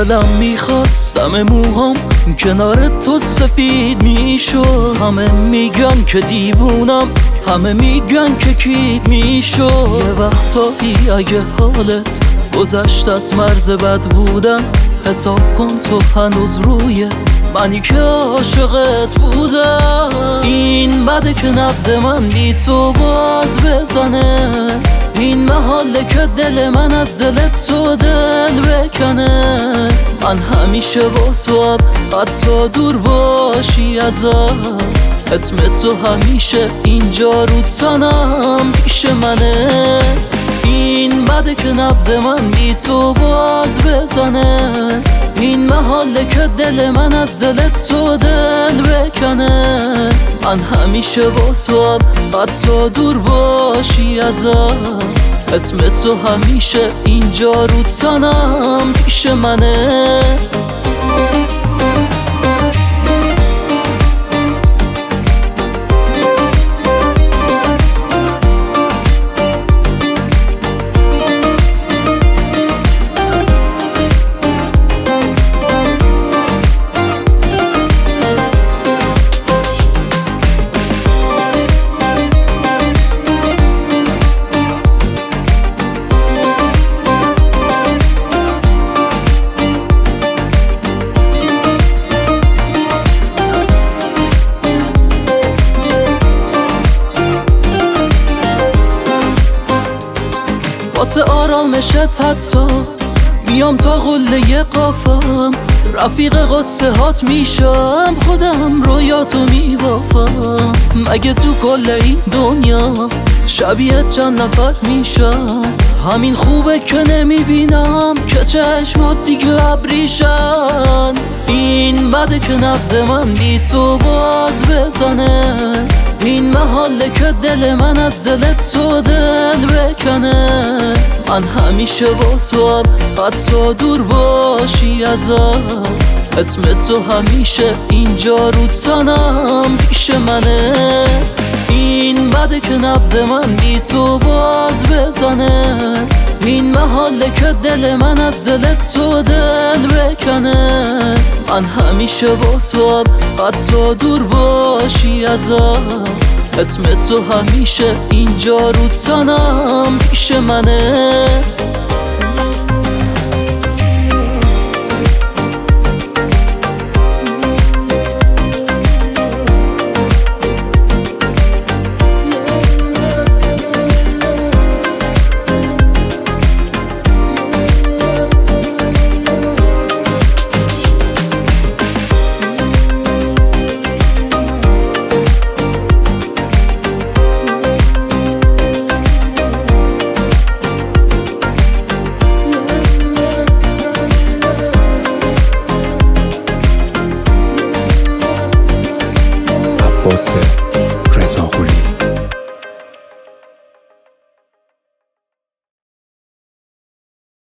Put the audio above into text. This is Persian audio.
دلم میخواستم موهام کنار تو سفید میشد. همه میگن که دیوونم، همه میگن که کیت میشد. یه وقتایی اگه حالت گذشت از مرز بد بودن، حساب کن تو هنوز روی منی که عاشقت بودم. این بده که نبض من بی تو باز بزنه، این محاله که دل من از دل تو دل بکنه. من همیشه با تو هم حتی دور باشی ازم، اسم تو همیشه اینجا رو تنم پیش منه. این بده که نبض من بی تو باز بزنه، این محاله که دل من از دل تو دل بکنه. من همیشه با تو هم حتی دور باشی ازم، اسم تو همیشه اینجا رو تنم پیش منه. واسه آرامشت حتی میام تا قله قافم، رفیق قصه هات میشم، خودم رویاتو میبافم. مگه تو کل این دنیا شبیه چند نفر میشم؟ همین خوبه که نمیبینم که چشمات دیگه ابریشن. این بده که نبض من بی تو باز بزنه، این محاله که دل من از دل تو دل بکنه. من همیشه با تو هم حتی دور باشی ازم، اسم تو همیشه اینجا رو تنم پیش منه. این بده که نبض من بی تو باز بزنه، این محاله که دل من از دل تو دل بکنه. من همیشه با تو هم حتی دور باشی ازم، اسم تو همیشه اینجا رو تنم پیش منه. عباسه